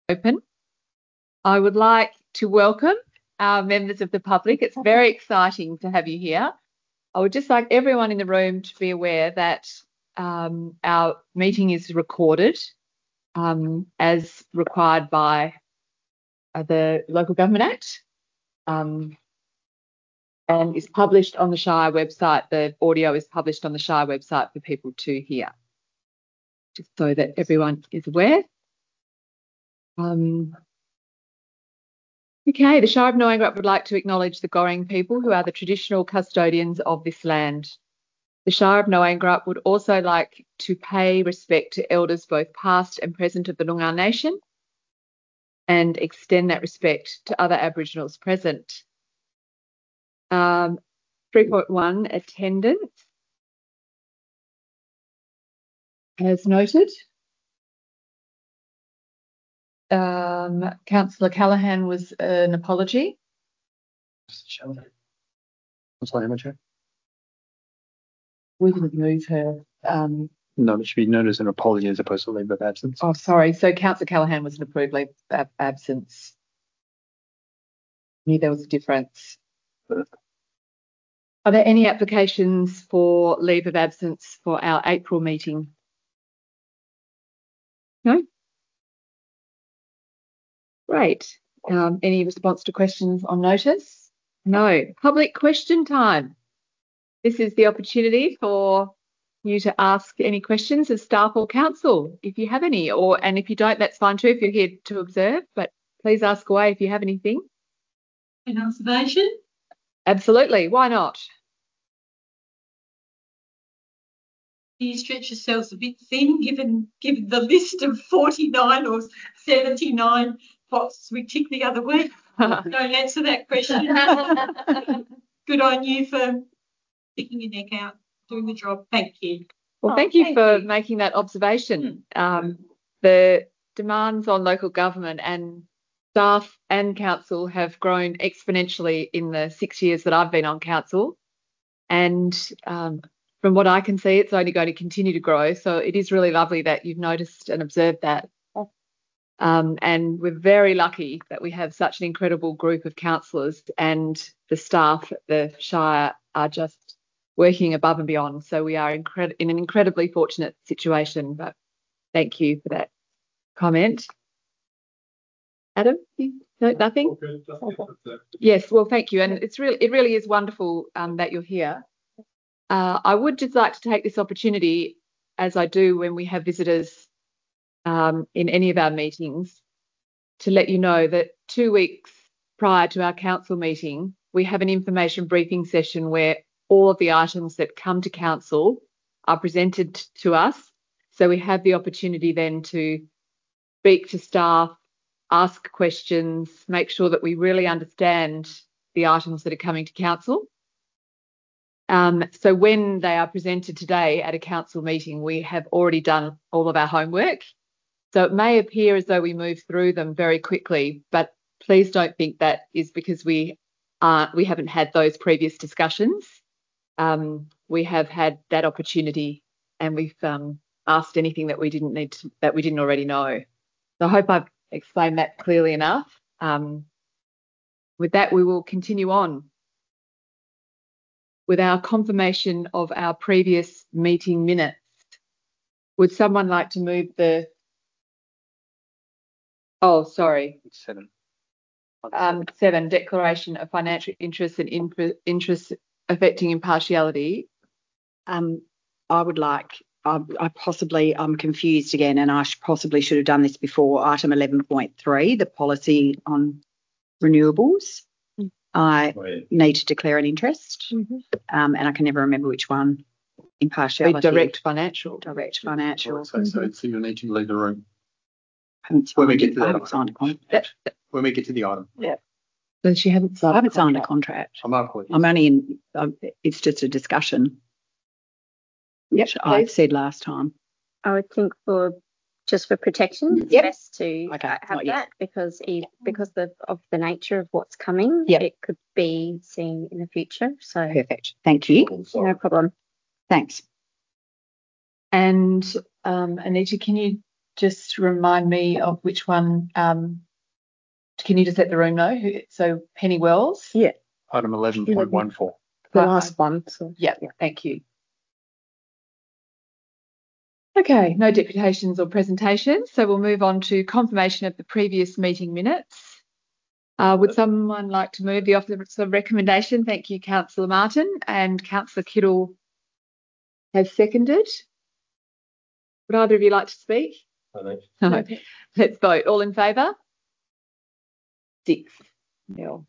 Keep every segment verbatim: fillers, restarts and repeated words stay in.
Open. I would like to welcome our members of the public. It's very exciting to have you here. I would just like everyone in the room to be aware that um, our meeting is recorded um, as required by uh, the Local Government Act um, and is published on the Shire website. The audio is published on the Shire website for people to hear, just so that everyone is aware. Um, Okay, the Shire of Noangarup would like to acknowledge the Goreng people who are the traditional custodians of this land. The Shire of Noangarup would also like to pay respect to elders both past and present of the Noongar Nation and extend that respect to other Aboriginals present. Um, three point one, attendance. As noted. Um, Councillor Callaghan was an apology. Councillor Amateur. We didn't move her. Um, No, it should be known as an apology as opposed to leave of absence. Oh, sorry. So Councillor Callaghan was an approved leave of absence. I knew there was a difference. Are there any applications for leave of absence for our April meeting? No? Great. Um, any response to questions on notice? No. Public question time. This is the opportunity for you to ask any questions of staff or council if you have any, or and if you don't, that's fine too if you're here to observe, but please ask away if you have anything. An observation? Absolutely. Why not? You stretch yourselves a bit thin given given the list of forty-nine or seventy-nine boxes we ticked the other week. Don't answer that question. Good on you for sticking your neck out, doing the job. Thank you. Well, oh, thank you thank for you. making that observation. Mm. Um, the demands on local government and staff and council have grown exponentially in the six years that I've been on council. And um, from what I can see, it's only going to continue to grow. So it is really lovely that you've noticed and observed that. Um, and we're very lucky that we have such an incredible group of councillors, and the staff at the Shire are just working above and beyond. So we are incred- in an incredibly fortunate situation, but thank you for that comment. Adam, no, nothing? Okay. Yes, well, thank you. And it's really, it really is wonderful um, that you're here. Uh, I would just like to take this opportunity, as I do when we have visitors um, in any of our meetings, to let you know that two weeks prior to our council meeting, we have an information briefing session where all of the items that come to council are presented to us. So we have the opportunity then to speak to staff, ask questions, make sure that we really understand the items that are coming to council. Um, so when they are presented today at a council meeting, we have already done all of our homework. So it may appear as though we move through them very quickly, but please don't think that is because we aren't, we haven't had those previous discussions. Um, we have had that opportunity, and we've um, asked anything that we didn't need to, that we didn't already know. So I hope I've explained that clearly enough. Um, with that, we will continue on with our confirmation of our previous meeting minutes. Would someone like to move the... Oh, sorry. Seven. Um, seven, declaration of financial interest and interests affecting impartiality. Um, I would like, I, I possibly, I'm confused again, and I should, possibly should have done this before, item eleven point three, the policy on renewables. Mm. I oh, yeah. need to declare an interest, mm-hmm. um, and I can never remember which one. Impartiality. Direct financial. Direct financial. So, mm-hmm. so, so you'll need to leave the room. When we get to that, I haven't signed a contract. When we get to the item. Yeah. But she hasn't signed. I haven't signed a contract. I'm up with. I'm only in. Um, it's just a discussion. Yep. I said last time. I would think for just for protection, it's yep. best to okay. have that yet. because he, because the, of the nature of what's coming, yep. it could be seen in the future. So perfect. Thank you. No problem. Thanks. And um, Anita, can you just remind me of which one. Um, can you just let the room know? Who, so Penny Wells. Yeah, Item eleven point one four. the Right, last one. So Yeah, thank you. Okay, no deputations or presentations, so we'll move on to confirmation of the previous meeting minutes. Uh, would someone like to move the office of recommendation? Thank you, Councillor Martin, and Councillor Kittle has seconded. Would either of you like to speak? No. Let's vote. All in favour? Six. Nil.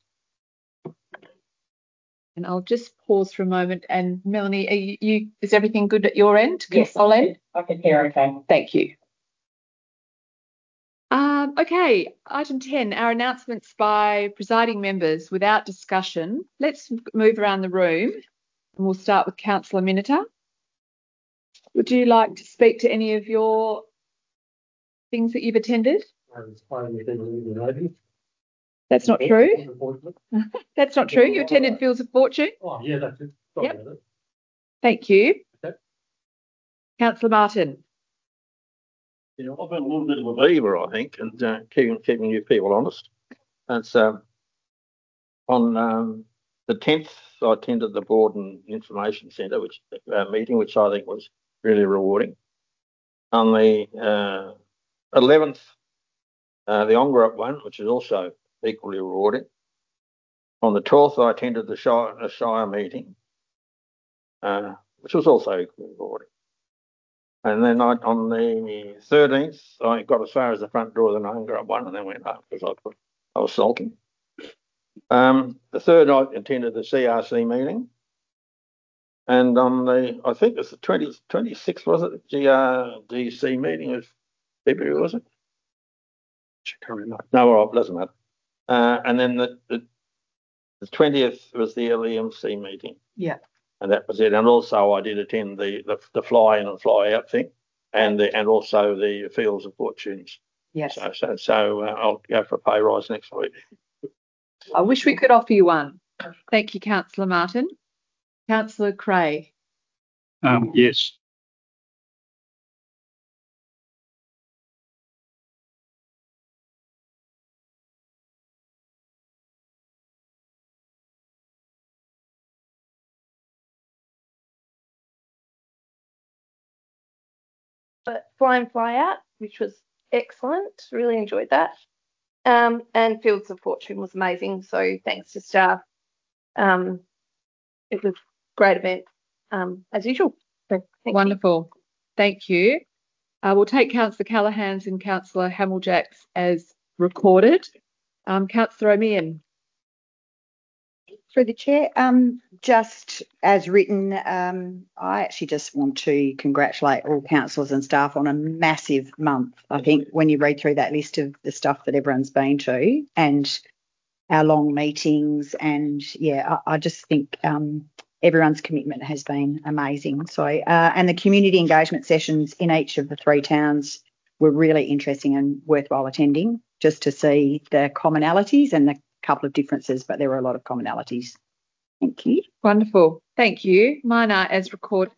And I'll just pause for a moment. And Melanie, are you, you is everything good at your end? Yes, Console end? I can hear okay. Thank you. Um, okay, item ten, our announcements by presiding members without discussion. Let's move around the room and we'll start with Councillor Miniter. Would you like to speak to any of your things that you've attended? That's not true. That's not true. You attended Fields of Fortune? Oh, yeah, that's it. Yep. Thank you. Okay. Councillor Martin. Yeah, I've been a little bit of a beaver, I think, and uh, keeping keeping you people honest. It's um, on um, the tenth. I attended the Board and Information Centre, which uh, meeting, which I think was really rewarding. On the uh, eleventh, uh, the Ongerup one, which is also equally rewarding. On the twelfth, I attended the Shire, the Shire meeting, uh, which was also equally rewarding. And then I, on the thirteenth, I got as far as the front door of the Ongerup one and then went home because I, I was sulking. Um, the third, I attended the C R C meeting. And on the, I think it's the twentieth, twenty-sixth, was it? G R D C meeting of February, was it? No, well, it doesn't matter. Uh, and then the, the, the twentieth was the L E M C meeting. Yeah. And that was it. And also I did attend the, the, the fly in and fly out thing and the, and also the Fields of Fortunes. Yes. So, so, so uh, I'll go for a pay rise next week. I wish we could offer you one. Thank you, Councillor Martin. Councillor Craig. Um, yes. But Fly and Fly Out, which was excellent. Really enjoyed that. Um, and Fields of Fortune was amazing. So thanks to staff. Um, it was a great event, um, as usual. So thank Wonderful. You. Thank you. Uh, we'll take Councillor Callaghan's and Councillor Hamiljack's as recorded. Um, Councillor O'Meara. Through the chair, um, just as written, um, I actually just want to congratulate all councillors and staff on a massive month. I think when you read through that list of the stuff that everyone's been to and our long meetings and, yeah, I, I just think um, everyone's commitment has been amazing. So, uh, and the community engagement sessions in each of the three towns were really interesting and worthwhile attending just to see the commonalities and the couple of differences, but there were a lot of commonalities. Thank you. Wonderful. Thank you. Mine are as recorded.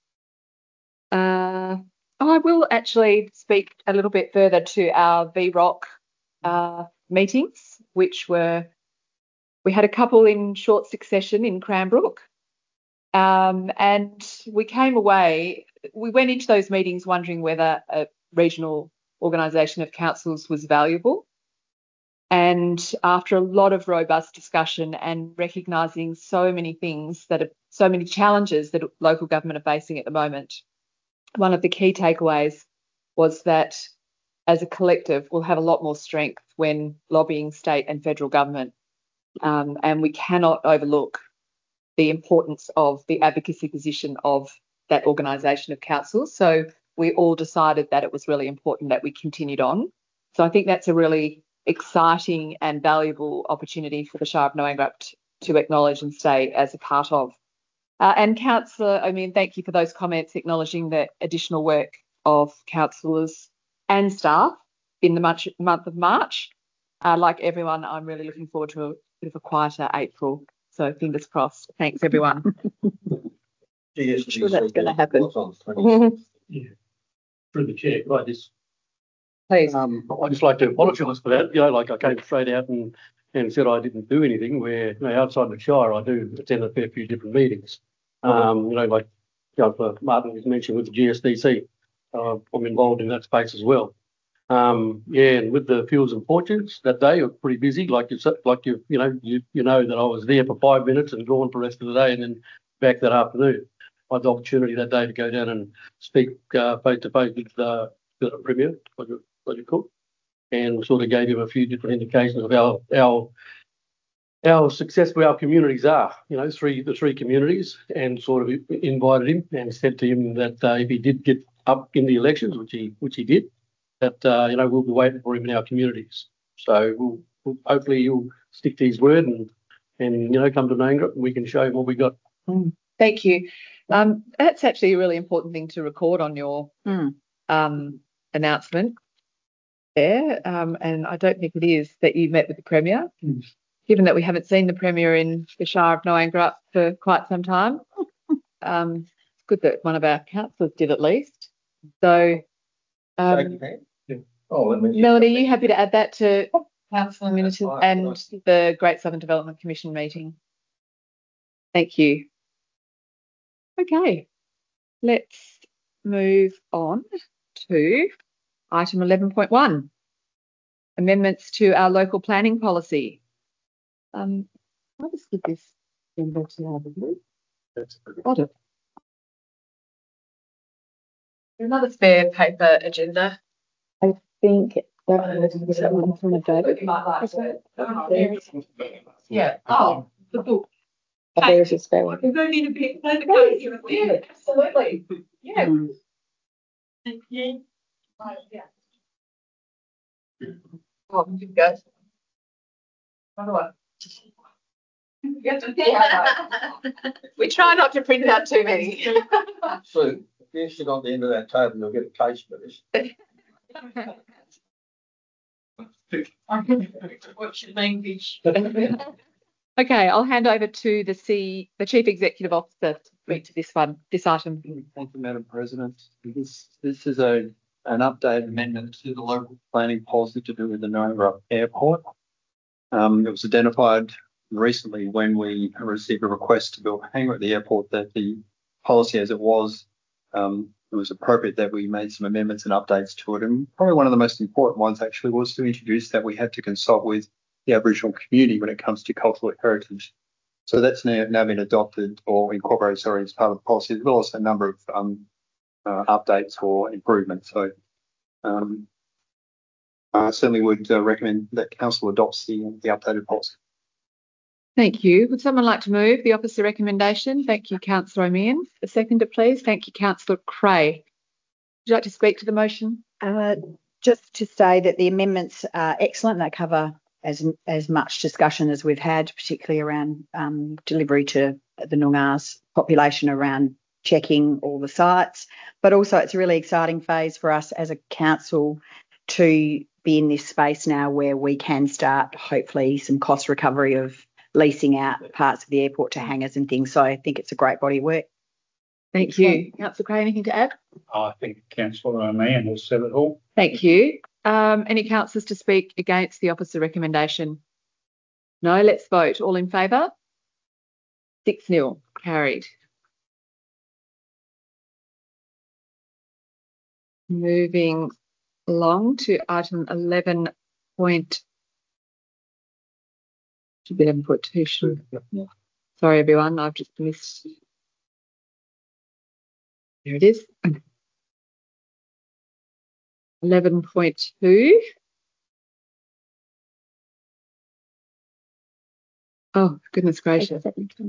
Uh, oh, I will actually speak a little bit further to our V ROC uh, meetings, which were, we had a couple in short succession in Cranbrook. Um, and we came away, we went into those meetings wondering whether a regional organisation of councils was valuable. And after a lot of robust discussion and recognising so many things that are, so many challenges that local government are facing at the moment, one of the key takeaways was that as a collective, we'll have a lot more strength when lobbying state and federal government. Um, and we cannot overlook the importance of the advocacy position of that organisation of councils. So we all decided that it was really important that we continued on. So I think that's a really exciting and valuable opportunity for the Shire of Noangrap to acknowledge and stay as a part of. Uh, and Councillor, I mean, thank you for those comments acknowledging the additional work of councillors and staff in the month, month of March. Uh, like everyone, I'm really looking forward to a bit of a quieter April. So fingers crossed. Thanks, everyone. I'm sure that's going to happen. Yeah. Through the chair, could I just Please. Um, I'd just like to apologise for that. You know, like I came straight out and, and said I didn't do anything, where, you know, outside the Shire, I do attend a fair few different meetings. Um, you know, like Councillor Martin was mentioned with the G S D C. Uh, I'm involved in that space as well. Um, yeah, and with the Fuels and Fortunes that day, it was pretty busy. Like you said, like you, you know, you, you know that I was there for five minutes and gone for the rest of the day, and then back that afternoon. I had the opportunity that day to go down and speak uh, face to face with uh, the Premier, Roger, Roger Cook, and sort of gave him a few different indications of our our how successful our communities are. You know, three the three communities, and sort of invited him and said to him that uh, if he did get up in the elections, which he which he did, that uh, you know we'll be waiting for him in our communities. So we'll, we'll hopefully he'll stick to his word and and you know come to Nangara and we can show him what we got. Mm, thank you. Um, that's actually a really important thing to record on your Mm. um, announcement there, um, and I don't think it is that you met with the Premier, Mm. given that we haven't seen the Premier in the Shire of Noangarup for quite some time. um, it's good that one of our councillors did at least. So, um, Oh, let me. Melanie, are you happy to add that to council minutes and the Great Southern Development Commission meeting? Thank you. Okay, let's move on to item eleven point one, amendments to our local planning policy. Um, I'll just give this agenda to have a look. Got it. Another spare paper agenda. I think that is one from a David. Yeah. Oh, the book. There's a spare one. We're going to need a bit of code here. Yeah, absolutely. Yeah. Mm. Yeah. Oh, you go. We try not to print out too many. So if you sit on the end of that table, you'll get a taste for this. I can watch your language. Okay, I'll hand over to the C, the Chief Executive Officer to speak to this one, this item. Thank you, Madam President. This this is a an updated amendment to the local planning policy to do with the Noangarup Airport. Um, it was identified recently when we received a request to build a hangar at the airport that the policy as it was, um, it was appropriate that we made some amendments and updates to it. And probably one of the most important ones actually was to introduce that we had to consult with the Aboriginal community when it comes to cultural heritage. So that's now, now been adopted or incorporated, sorry, as part of the policy, as well as a number of um, uh, updates or improvements. So um, I certainly would uh, recommend that Council adopts the, the updated policy. Thank you. Would someone like to move the opposite recommendation? Thank you, Councillor O'Meara. A seconder, please. Thank you, Councillor Cray. Would you like to speak to the motion? Uh, just to say that the amendments are excellent. They cover as as much discussion as we've had, particularly around um, delivery to the Noongar's population around checking all the sites. But also it's a really exciting phase for us as a council to be in this space now where we can start hopefully some cost recovery of leasing out parts of the airport to hangars and things. So I think it's a great body of work. Thank you. Councillor Cray, anything to add? I think Councillor O'Meara has said it all. Thank you. Um, any councillors to speak against the opposite recommendation? No, let's vote. All in favour? Six nil, carried. Moving along to item eleven point, should be eleven point two, should yeah. Sorry everyone, I've just missed. There it is. eleven point two. Oh, goodness gracious.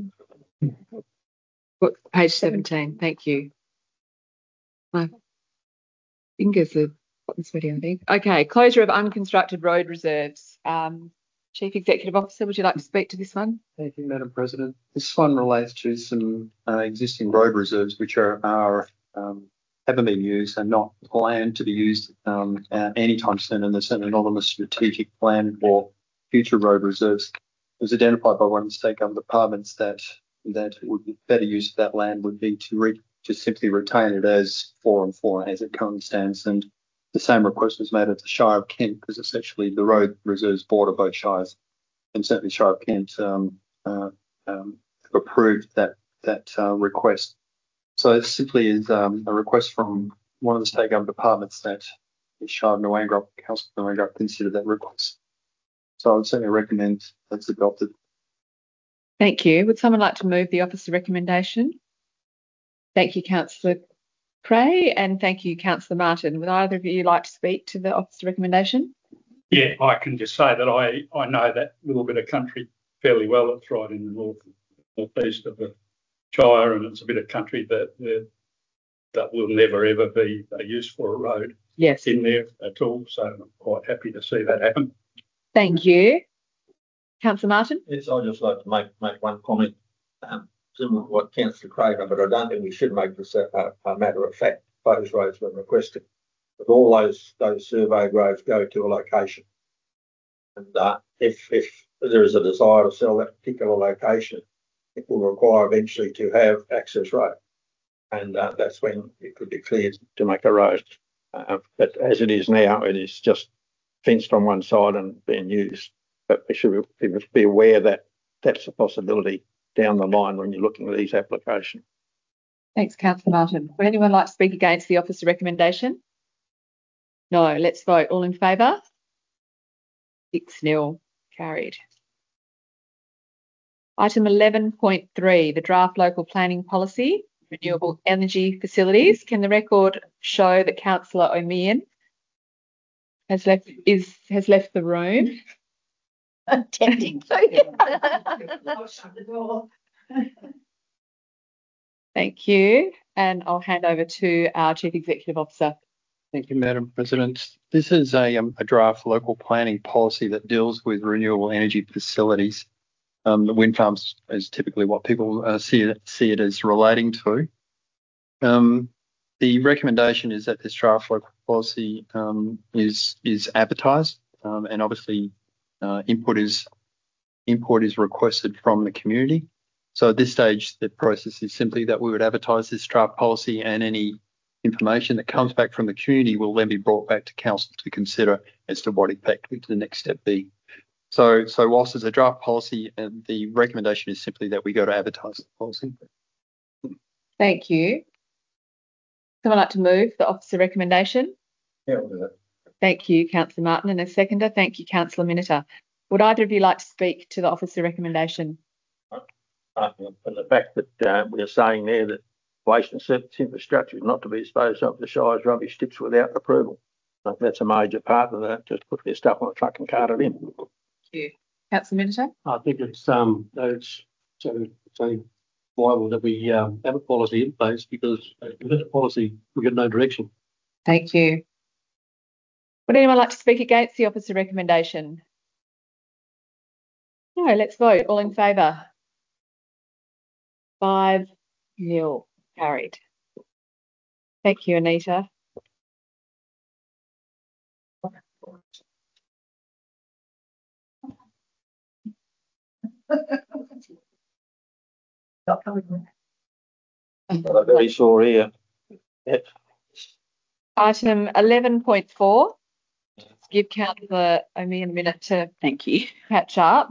What, page seventeen, thank you. My fingers are gotten sweaty, I think. Okay, closure of unconstructed road reserves. Um, Chief Executive Officer, would you like to speak to this one? Thank you, Madam President. This one relates to some uh, existing road reserves which are, are um, haven't been used and not planned to be used um, uh, anytime soon, and there's certainly not on the strategic plan for future road reserves. It was identified by one of the state government departments that that would be better use of that land would be to re, just simply retain it as four and four as it currently stands, and the same request was made at the Shire of Kent, because essentially the road reserves border both shires, and certainly Shire of Kent um, uh, um, have approved that that uh, request. So it simply is um, a request from one of the state government departments that the Shire of Noangrop, Council of Noangrop, consider that request. So I would certainly recommend that's adopted. Thank you. Would someone like to move the officer recommendation? Thank you, Councillor Cray, and thank you, Councillor Martin. Would either of you like to speak to the officer recommendation? Yeah, I can just say that I, I know that little bit of country fairly well. It's right in the north northeast of the Shire, and it's a bit of country that that, that will never ever be a use for a road. Yes. In there at all. So I'm quite happy to see that happen. Thank you. Councillor Martin? Yes, I'd just like to make make one comment, um, similar to what Councillor Craven, but I don't think we should make this a, a, a matter of fact. Those roads when requested, but all those those surveyed roads go to a location, and uh, if if there is a desire to sell that particular location, it will require eventually to have access road, and uh, that's when it could be cleared to make a road. Uh, but as it is now, it is just fenced on one side and being used. But we should be, be aware that that's a possibility down the line when you're looking at these applications. Thanks, Councillor Martin. Would anyone like to speak against the officer recommendation? No. Let's vote. All in favour? Six nil. Carried. Item eleven point three, the draft local planning policy, renewable energy facilities. Can the record show that Councillor O'Meehan has left is has left the room? Tempting. Thank you. And I'll hand over to our Chief Executive Officer. Thank you, Madam President. This is a, um, a draft local planning policy that deals with renewable energy facilities. Um, the wind farms is typically what people uh, see it see it as relating to. Um, the recommendation is that this draft local policy um, is is advertised, um, and obviously uh, input is input is requested from the community. So at this stage, the process is simply that we would advertise this draft policy, and any information that comes back from the community will then be brought back to council to consider as to what effect would the next step be. So, so whilst it's a draft policy, uh, the recommendation is simply that we go to advertise the policy. Thank you. Someone like to move the officer recommendation? Yeah, we'll do that. Thank you, Councillor Martin. And a seconder, thank you, Councillor Miniter. Would either of you like to speak to the officer recommendation? Uh, and the fact that uh, we are saying there that waste and surface infrastructure is not to be disposed of the Shire's rubbish tips without approval. I think that's a major part of that. Just put their stuff on a truck and cart it in. Thank you. Councillor Miniter? I think it's um it's so so vital that we um, have a policy in place, because without a policy we get no direction. Thank you. Would anyone like to speak against the officer recommendation? No, let's vote. All in favour? Five nil. Carried. Thank you, Anita. I'm very sorry. Uh, yeah. Item eleven point four. Give Councillor O'Meehan a minute to Thank you. catch up.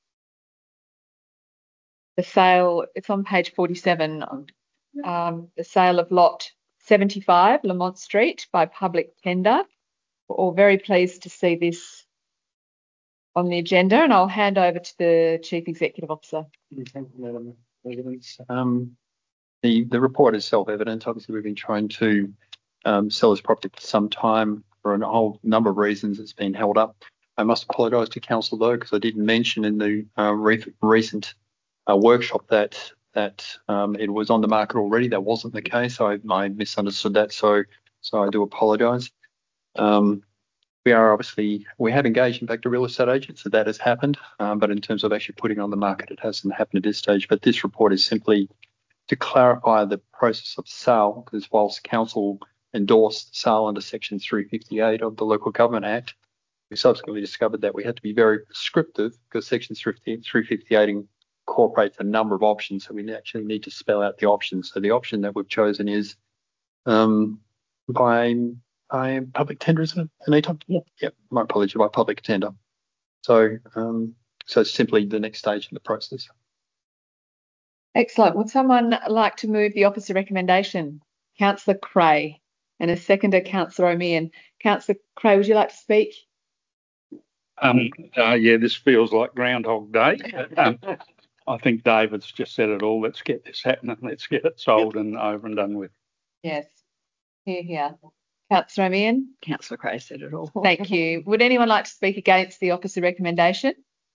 The sale, it's on page forty-seven. Um, the sale of lot seventy-five, Lamont Street, by public tender. We're all very pleased to see this on the agenda, and I'll hand over to the Chief Executive Officer. Thank you, Madam President. Um, the, the report is self-evident. Obviously, we've been trying to um, sell this property for some time for a whole number of reasons. It's been held up. I must apologise to Council though, because I did mention in the uh, re recent uh, workshop that that um, it was on the market already. That wasn't the case. I, I misunderstood that, so so I do apologise. Um, we are obviously we have engaged in fact a real estate agent, so that has happened. Um, but in terms of actually putting on the market, it hasn't happened at this stage. But this report is simply to clarify the process of sale, because whilst council endorsed sale under section three fifty-eight of the Local Government Act, we subsequently discovered that we had to be very prescriptive, because section three fifty-eight incorporates a number of options, so we actually need to spell out the options. So the option that we've chosen is um, by I am public tender, isn't it, Anita? Yeah. Yep. My apology, by public tender. So, um, so it's simply the next stage in the process. Excellent. Would someone like to move the opposite recommendation? Councillor Cray, and a seconder, Councillor O'Meara. Councillor Cray, would you like to speak? Um, uh, yeah, this feels like Groundhog Day. Um, I think David's just said it all. Let's get this happening. Let's get it sold and over and done with. Yes. Here, here. Councillor O'Meara. Councillor Cray said it all. Thank you. Would anyone like to speak against the opposite recommendation?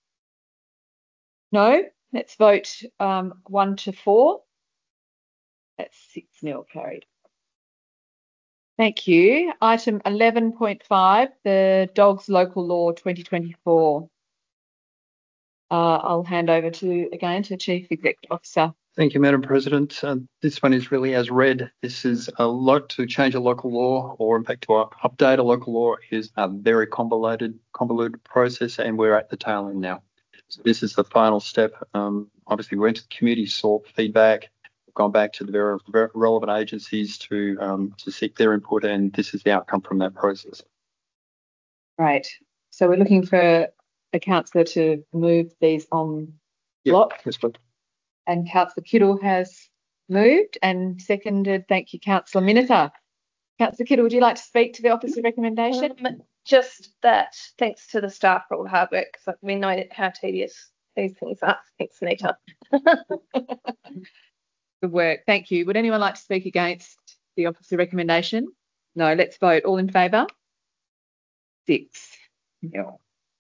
No? Let's vote um, one to four. That's six nil carried. Thank you. Item eleven point five, the Dogs Local Law twenty twenty-four. Uh, I'll hand over to, again, to Chief Executive Officer. Thank you, Madam President. Uh, this one is really as read. This is a lot to change a local law, or in fact to update a local law is a very convoluted, convoluted process, and we're at the tail end now. So this is the final step. Um, obviously, we went to the community, sought feedback, we've gone back to the very, very relevant agencies to um, to seek their input, and this is the outcome from that process. Right. So we're looking for a councillor to move these on block. Yes, but And Councillor Kittle has moved and seconded. Thank you, Councillor Miniter. Councillor Kittle, would you like to speak to the opposite recommendation? Um, just that, thanks to the staff for all the hard work, because we know how tedious these things are. Thanks, Anita. Good work. Thank you. Would anyone like to speak against the opposite recommendation? No. Let's vote. All in favour? Six. No.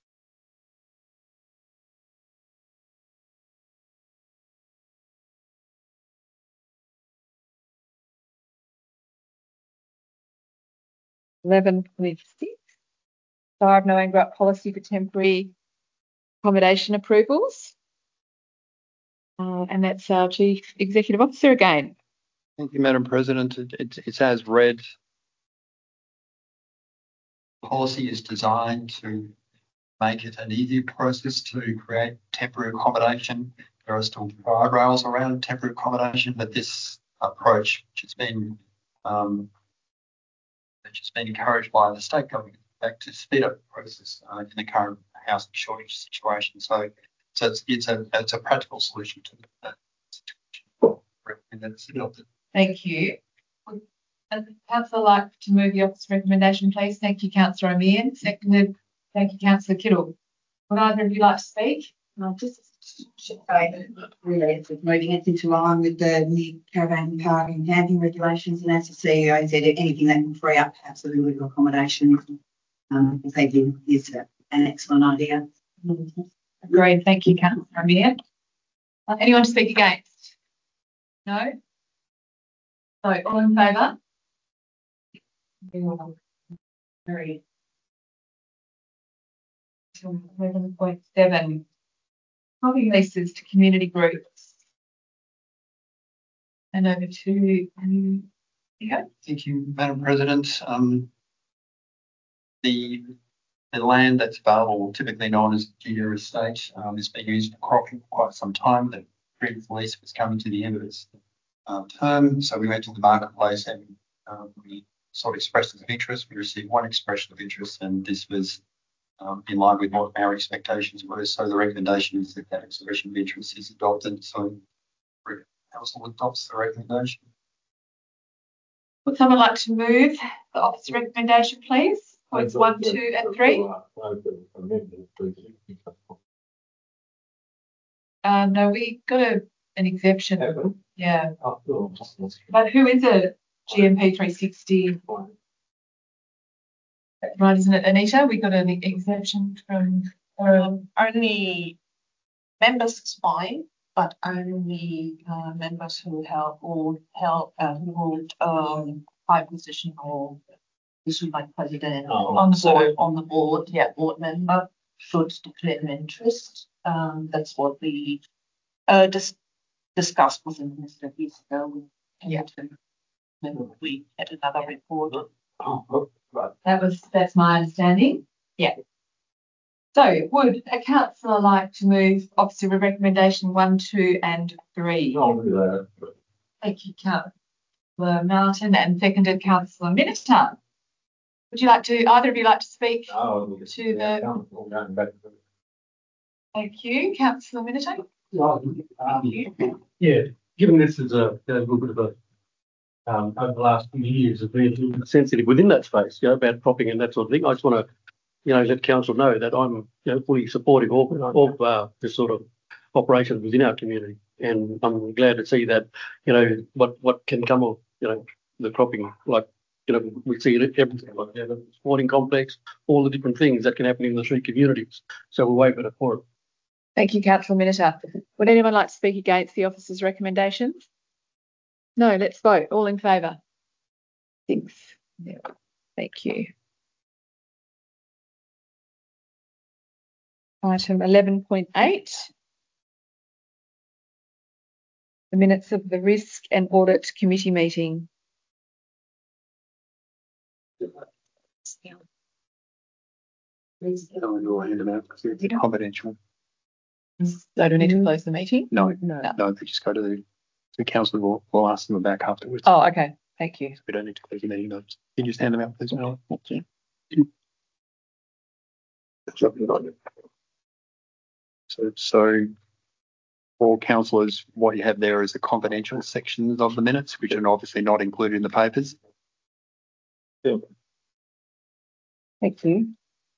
eleven point six. Five no anger up policy for temporary accommodation approvals. Uh, and that's our Chief Executive Officer again. thank you, Madam President. It, it, it's as read. Policy is designed to make it an easier process to create temporary accommodation. There are still guardrails around temporary accommodation, but this approach, which has been um, which has been encouraged by the state government, in fact, to speed up the process uh, in the current housing shortage situation. So, so it's, it's a it's a practical solution to that situation. And that's adopted. Thank you. Would the councillor like to move the office recommendation, please? Thank you, Councillor O'Meara. Seconded. Thank you, Councillor Kittle. Would either of you like to speak? I'll just say that really it's moving it into line with the new caravan park and camping regulations, and as the C E O said, anything that can free up perhaps a little bit of accommodation, um, I think is a, an excellent idea. Agreed. Thank you, Councillor O'Meara. Uh, anyone to speak against? No? So, all in favour? Very. eleven point seven. Property leases to community groups. And over to um, yeah. Thank you, Madam President. Um, the the land that's available, typically known as junior estate, um, has been used for cropping for quite some time. The previous lease was coming to the end of its uh, term, so we went to the marketplace and um, we sort of expressed of interest. We received one expression of interest, and this was um, in line with what our expectations were. So the recommendation is that that expression of interest is adopted. So the council adopts the recommendation. Would someone like to move the office recommendation, please? Points one, two, and three. Uh, no, we got a, an exemption. Yeah. But who is it? G M P three sixty. That's right, isn't it, Anita? We got an exemption from. Um, only members is fine, but only uh, members who held or held uh, who hold um high position or position like president Oh, on the board on the board, yeah, board member should declare an interest. Um, that's what we uh dis- discussed with the minister years ago. Yeah. Then we had another report. Oh, right. That was that's my understanding. Yeah. So, would a councillor like to move officer with recommendation one, two, and three? I'll do that. Thank you, Councillor Martin, and seconded Councillor Minister. Would you like to, either of you like to speak Oh, to the, thank you, councillor Minnetto? Um, yeah, given this is a, a little bit of a, um, over the last few years have been a little bit sensitive within that space, you know, about cropping and that sort of thing. I just want to, you know, let council know that I'm, you know, fully supportive of, of uh, this sort of operation within our community. And I'm glad to see that, you know, what, what can come of, you know, the cropping, like, you know, we see it everything, like, you know, the sporting complex, all the different things that can happen in the three communities. So we're way better for it. Thank you, councillor Minnetto. Would anyone like to speak against the officer's recommendations? No, let's vote. All in favour? Six. Yeah. Thank you. Item eleven point eight. The minutes of the Risk and Audit Committee meeting. Confidential. So do we need to close the meeting? No, no, no. They just go to the, the council. We'll, we'll ask them back afterwards. Oh, okay. Thank you. We don't need to close the meeting notes. Can you just hand them out, please? No, thank you. So, so for councillors, what you have there is the confidential sections of the minutes, which are obviously not included in the papers. Yeah. Thank you.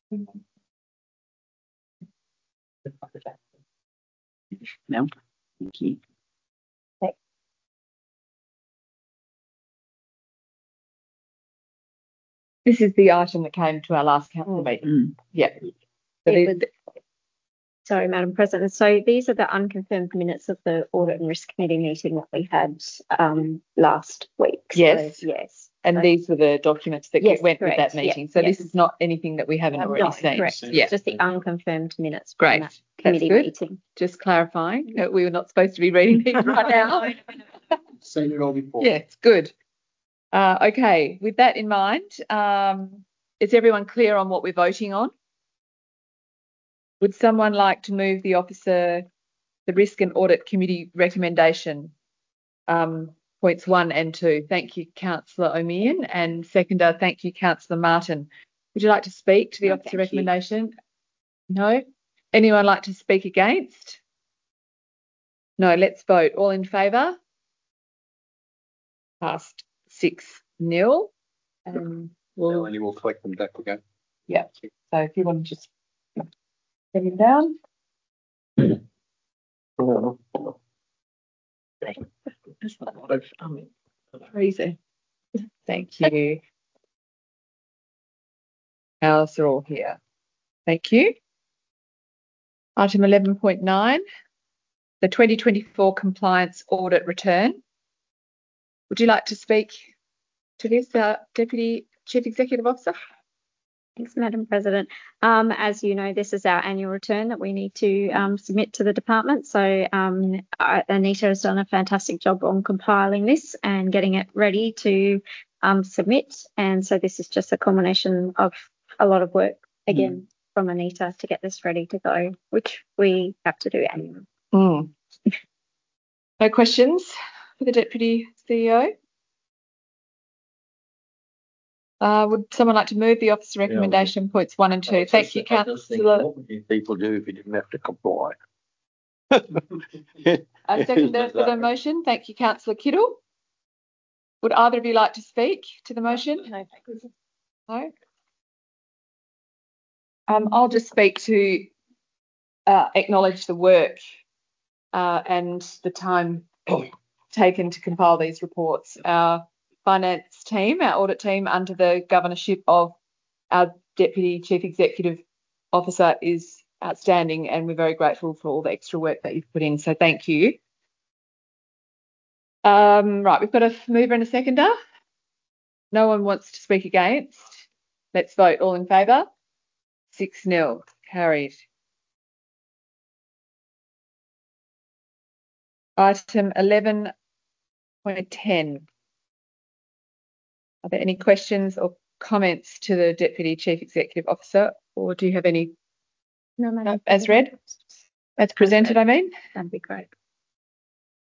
No, thank you. This is the item that came to our last council meeting. Mm. Yeah. So It the, was- Sorry, Madam President. So these are the unconfirmed minutes of the Audit and Risk Committee meeting that we had um, last week. Yes. So, yes. and So- these were the documents that Yes, went correct. with that Yeah, meeting. So yeah. this is not anything that we haven't already No, seen. correct. Yeah. Just the unconfirmed minutes. from Great. that That's committee good. meeting. Just clarifying that we were not supposed to be reading these right now. Seen it all before. Yeah, it's good. Uh, okay, with that in mind, um, is everyone clear on what we're voting on? Would someone like to move the officer, the Risk and Audit Committee recommendation, um, points one and two? Thank you, Councillor O'Meara, and seconder, thank you, Councillor Martin. Would you like to speak to the No, officer thank you. recommendation? No. Anyone like to speak against? No. Let's vote. All in favour? Passed six nil. And we'll, Melanie will collect them back again. yeah. So if you want to just get him down. Freezer. Thank you. Ours are all here. Thank you. Item eleven point nine, the twenty twenty-four compliance audit return. Would you like to speak to this, uh, Deputy Chief Executive Officer? Thanks, Madam President. Um, as you know, this is our annual return that we need to um, submit to the department. So um, uh, Anita has done a fantastic job on compiling this and getting it ready to um, submit. And so this is just a combination of a lot of work, again, mm. from Anita to get this ready to go, which we have to do annually. Mm. No questions for the Deputy C E O? Uh, would someone like to move the officer recommendation yeah, points one and two? Oh, Thank you, Councillor. What would you people do if you didn't have to comply? A seconder for the motion. Thank you, Councillor Kittle. Would either of you like to speak to the motion? No. No. Um, I'll just speak to uh, acknowledge the work uh, and the time taken to compile these reports. Our finance team, our audit team, under the governorship of our Deputy Chief Executive Officer, is outstanding, and we're very grateful for all the extra work that you've put in. So thank you. Um, right, we've got a mover and a seconder. No one wants to speak against. Let's vote. All in favour? Six nil. Carried. Item eleven point ten. Are there any questions or comments to the Deputy Chief Executive Officer, or do you have any? No, Madam. As read? As presented, I mean? That'd be great.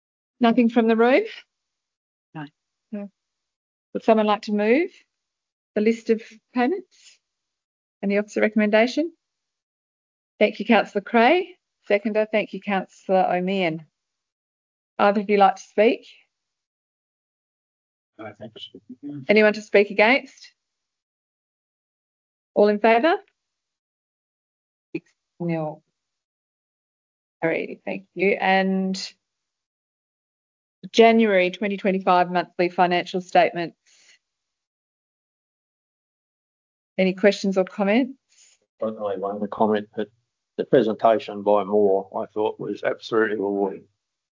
Nothing from the room? No. No. Would someone like to move? the list of payments and the officer recommendation? Thank you, Councillor Cray. Seconder, thank you, Councillor O'Meara. Either of you like to speak? No, thanks. Anyone to speak against? All in favour? Six nil. Alrighty, thank you. And January twenty twenty-five monthly financial statements. Any questions or comments? I don't really want to comment, but the presentation by Moore I thought was absolutely rewarding.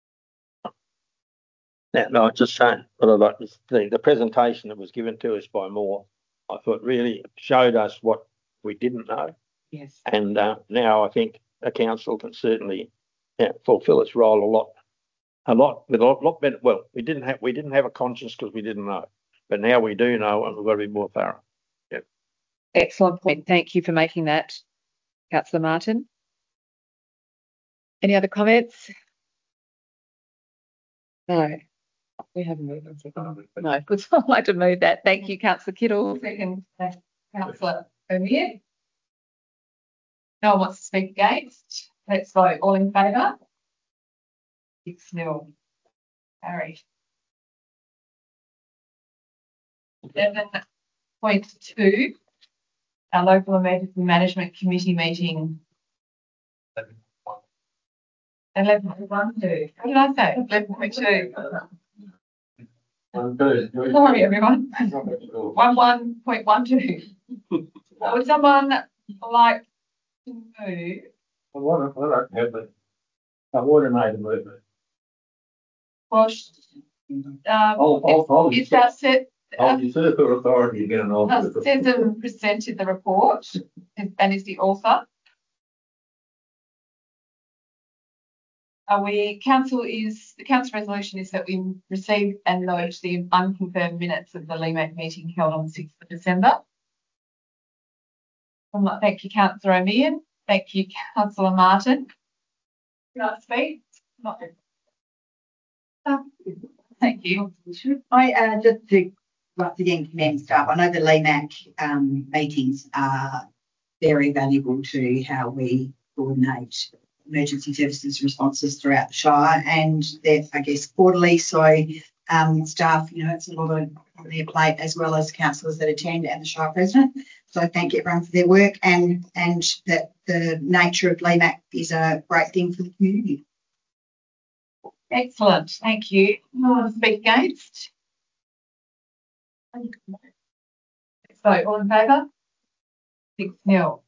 Now, no, I'm just saying, but about the, the presentation that was given to us by Moore, I thought really showed us what we didn't know. Yes. And uh, now I think a council can certainly yeah, fulfil its role a lot, a lot with a lot, lot better. Well, we didn't have we didn't have a conscience because we didn't know, but now we do know, and we've got to be more thorough. Yeah. Excellent point. Thank you for making that, Councillor Martin. Any other comments? No. We haven't moved on second. No, would someone like to move that? Thank you, Councillor Kittle. Second, Councillor O'Meara. No one wants to speak against. Let's vote. All in favour? Six nil. Carried. Seven point two. Our local emergency management committee meeting. Eleven point one two. What did I say? Eleven point two. Sorry, everyone. One one point one two. Would someone like to move? I want to, I don't have it. I would have made a movement. Well, um, I'll, I'll, I'll, it's our set. I'll usurp her authority again and I'll. Uh, Susan presented the report and is the author. Are we, council is, the council resolution is that we receive and note the unconfirmed minutes of the L E M A C meeting held on the sixth of December. Thank you, Councillor O'Meara. Thank you, Councillor Martin. Can I speak? Not. Oh, thank you. I uh, just to once again commend staff. I know the L E M A C um, meetings are very valuable to how we coordinate emergency services responses throughout the Shire, and they're, I guess, quarterly. So um, staff, you know, it's a lot of on their plate, as well as councillors that attend and the Shire President. So thank everyone for their work, and and that the nature of L E M A C is a great thing for the community. Excellent, thank you. No one to speak against? So all in favour? Six nil.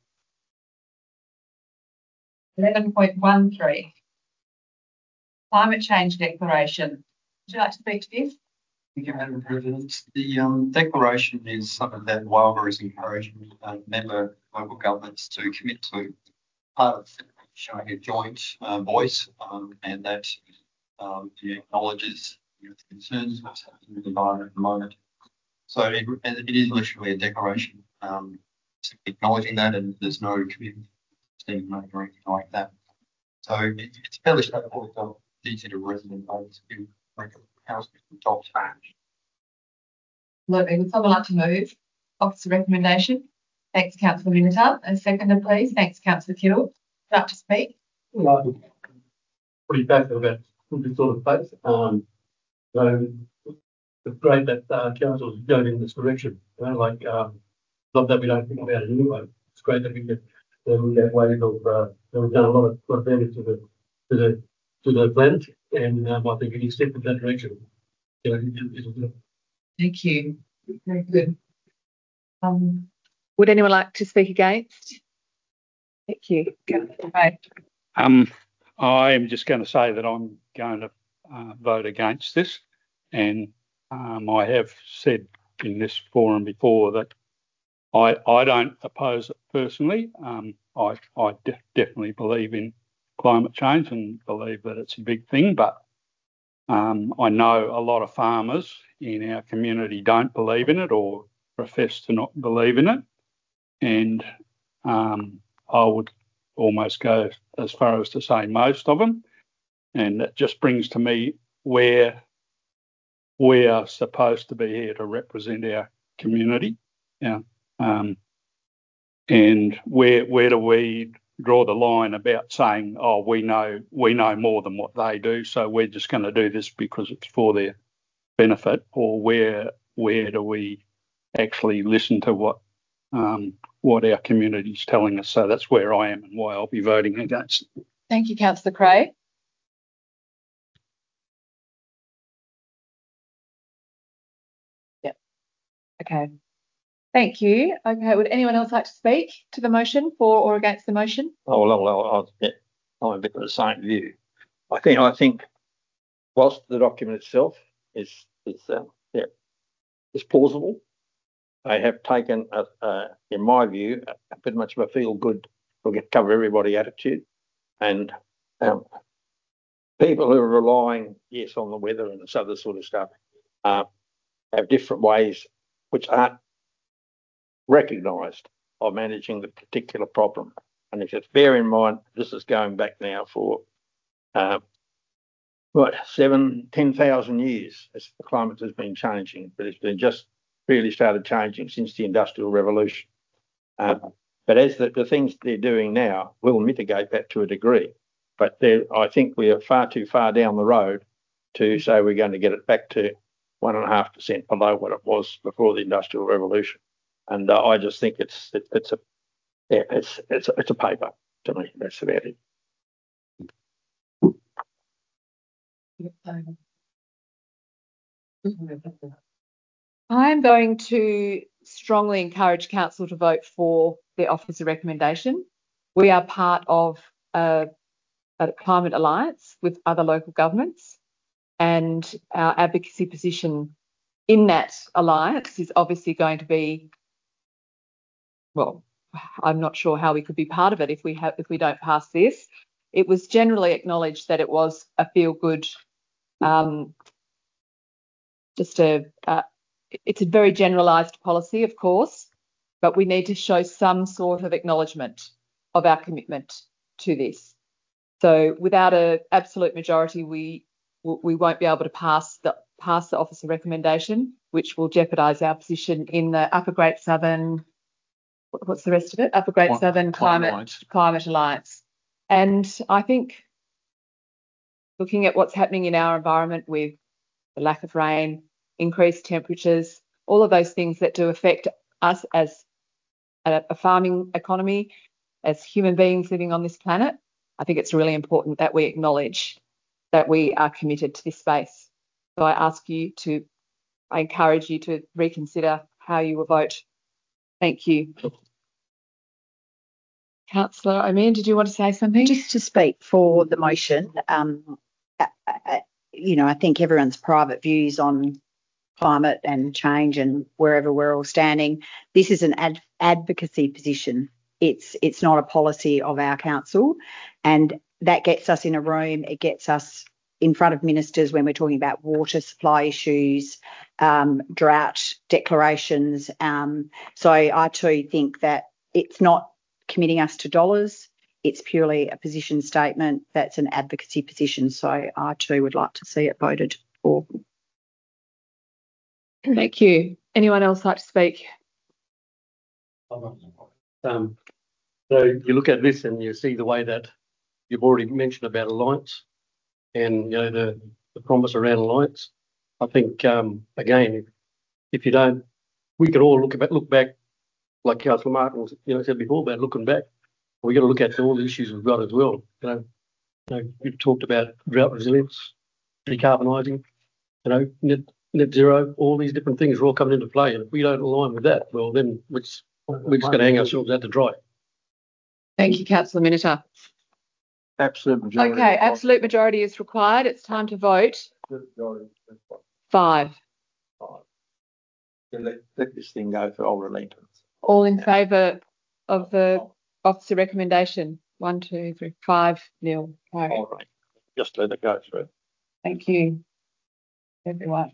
Eleven point one three. Climate change declaration. Would you like to speak to this? Thank you, Madam President. The um, declaration is something that Wildra is encouraging uh, member local governments to commit to, part of showing a joint uh, voice um, and that um, it acknowledges you know, the concerns of what's happening with the environment at the moment. So it, it is literally a declaration um, acknowledging that, and there's no commitment being made or anything like that. So it, it's fairly straightforward. So it's easy to read and vote to make a house top change. Lovely. Would someone like to move? Officer recommendation. Thanks, Councillor Minotaur. And seconder, please. Thanks, Councillor Kittle. Would you like to speak? Well, pretty back of that sort of place. Um, so it's great that uh, council is going in this direction. You know, like um, not that we don't think about it anyway. It's great that we get that we get ways of uh, we've done a lot of, lot of damage to the to the to the planet, and um, I think any step in that direction, you know, it, it'll do. Thank you. Very good. Um, would anyone like to speak against? Thank you. Right. Um, I am just going to say that I'm going to uh, vote against this, and um, I have said in this forum before that I I don't oppose it personally. Um, I I de- definitely believe in climate change and believe that it's a big thing, but um, I know a lot of farmers in our community don't believe in it or profess to not believe in it, and um, I would almost go as far as to say most of them, and it just brings to me where we are supposed to be here to represent our community, Yeah. Um, and where where do we draw the line about saying, oh, we know we know more than what they do, so we're just going to do this because it's for their benefit, or where where do we actually listen to what um, what our community's telling us? So that's where I am and why I'll be voting against. Thank you, Councillor Craig. Yep. Okay. Thank you. Okay. Would anyone else like to speak to the motion, for or against the motion? Oh, well, well, I'll, yeah, I'm a bit of the same view. I think, I think, whilst the document itself is, is, uh, yeah, is plausible, they have taken, a, uh, in my view, a, a pretty much of a feel-good, we'll get cover everybody attitude, and um, people who are relying, yes, on the weather and this other sort of stuff, uh, have different ways which aren't recognised of managing the particular problem. And if you bear in mind, this is going back now for uh, what seven, ten thousand years as the climate has been changing, but it's been just really started changing since the Industrial Revolution. Uh, but as the, the things they're doing now will mitigate that to a degree, but I think we are far too far down the road to say we're going to get it back to one and a half percent below what it was before the Industrial Revolution. And uh, I just think it's it, it's a yeah, it's it's it's a paper to me. That's about it. I'm going to strongly encourage Council to vote for the officer recommendation. We are part of a, a climate alliance with other local governments, and our advocacy position in that alliance is obviously going to be, well, I'm not sure how we could be part of it if we have if we don't pass this. It was generally acknowledged that it was a feel-good, um, just a, uh, it's a very generalised policy, of course, but we need to show some sort of acknowledgement of our commitment to this. So without an absolute majority, we we won't be able to pass the pass the officer recommendation, which will jeopardise our position in the Upper Great Southern. What's the rest of it? Upper Great Southern Climate Climate Alliance. And I think looking at what's happening in our environment with the lack of rain, increased temperatures, all of those things that do affect us as a, a farming economy, as human beings living on this planet, I think it's really important that we acknowledge that we are committed to this space. So I ask you to, I encourage you to reconsider how you will vote. Thank you. Councillor Omian, did you want to say something? Just to speak for the motion, um, uh, uh, you know, I think everyone's private views on climate and change and wherever we're all standing, this is an ad- advocacy position. It's it's not a policy of our council, and that gets us in a room. It gets us in front of ministers when we're talking about water supply issues, um, drought declarations. Um, so I too think that it's not committing us to dollars. It's purely a position statement that's an advocacy position. So I too would like to see it voted for. Thank you. Anyone else like to speak? Um, so you look at this and you see the way that you've already mentioned about alliance and, you know, the, the promise around alliance. I think, um, again, if, if you don't, we could all look about, look back, like Councillor Martin, you know, said before about looking back. We got to look at all the issues we've got as well. You know, you know, you talked about drought resilience, decarbonising, you know, net, net zero, all these different things are all coming into play. And if we don't align with that, well, then it's, we're just going to hang ourselves out to dry. Thank you, Councillor Miniter. Absolute majority. Okay, absolute majority is required. It's time to vote. Five. Five. Let, let this thing go for old relentless. All in favour of the officer recommendation? One, two, three, five, nil. Right. All right. Just let it go through. Thank you, everyone.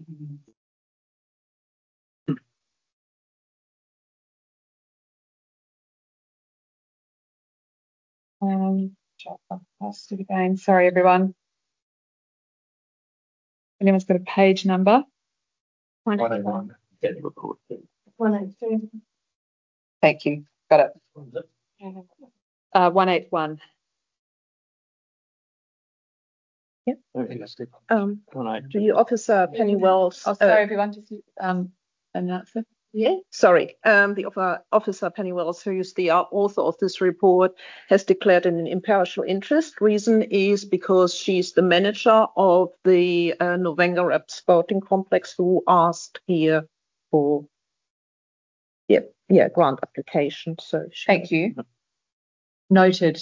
Um, I'll pass it again. Sorry, everyone. Anyone's got a page number? one oh one. Get the report. one oh two. Thank you. Got it. Uh, one eight one. Um, Right. the officer Penny Wells. Oh, sorry, everyone. Just um, announce it. Yeah, sorry. Um, the officer, officer Penny Wells, who is the author of this report, has declared an impartial interest. Reason is because she's the manager of the uh, Novengarap Sporting Complex, who asked here for yeah, yeah, grant application. So she, Thank you. Noted.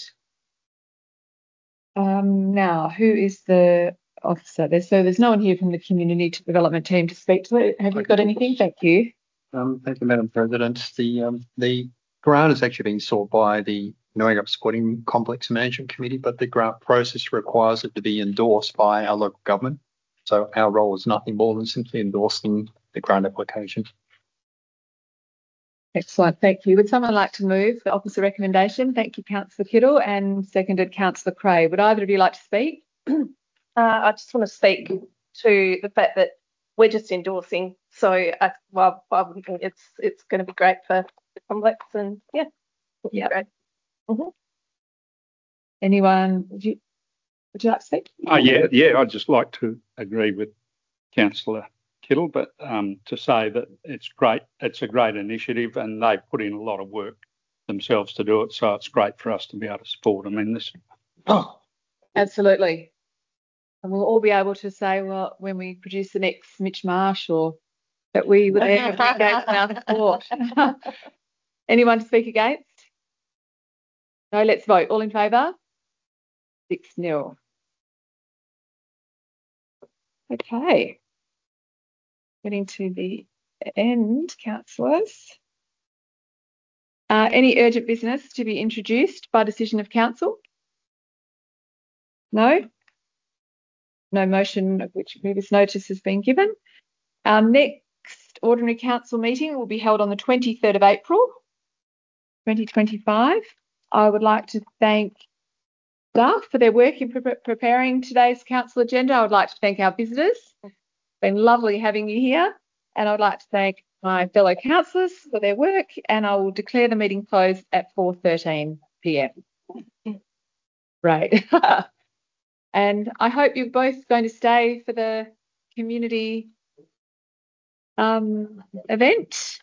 Um, now, who is the officer? There's, so there's no one here from the community development team to speak to it. Have you got anything? Thank you. Um, thank you, Madam President. The um, the grant has actually been sought by the Novengarap Sporting Complex Management Committee, but the grant process requires it to be endorsed by our local government. So our role is nothing more than simply endorsing the grant application. Excellent. Thank you. Would someone like to move the officer recommendation? Thank you, Councillor Kittle, and seconded Councillor Cray. Would either of you like to speak? Uh, I just want to speak to the fact that we're just endorsing. So, I, well, I would think it's it's going to be great for the complex, and yeah, Yeah. great. Mm-hmm. Anyone? Would you would you like to speak? Oh, yeah, yeah. I'd just like to agree with Councillor Kittle, but um, to say that it's great, it's a great initiative, and they put in a lot of work themselves to do it. So it's great for us to be able to support them in this. Oh, absolutely. And we'll all be able to say, well, when we produce the next Mitch Marsh, or that we were there for engaged in our support. Anyone to speak against? No, let's vote. All in favour? Six nil. Okay. Getting to the end, councillors. Uh, any urgent business to be introduced by decision of council? No? No motion of which previous notice has been given. Our next ordinary council meeting will be held on the twenty-third of April, twenty twenty-five. I would like to thank staff for their work in pre preparing today's council agenda. I would like to thank our visitors. It's been lovely having you here. And I would like to thank my fellow councillors for their work, and I will declare the meeting closed at four thirteen p m. Right. And I hope you're both going to stay for the community um, event.